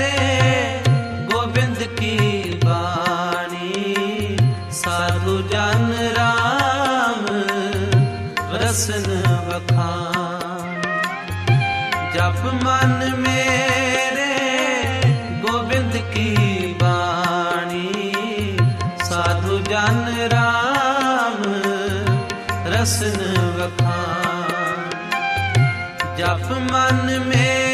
मेरे गोविंद की बाणी साधु जन राम रसन बखान। जप मन मेरे गोविंद की बाणी साधु जन राम रसन बखान। जप मन में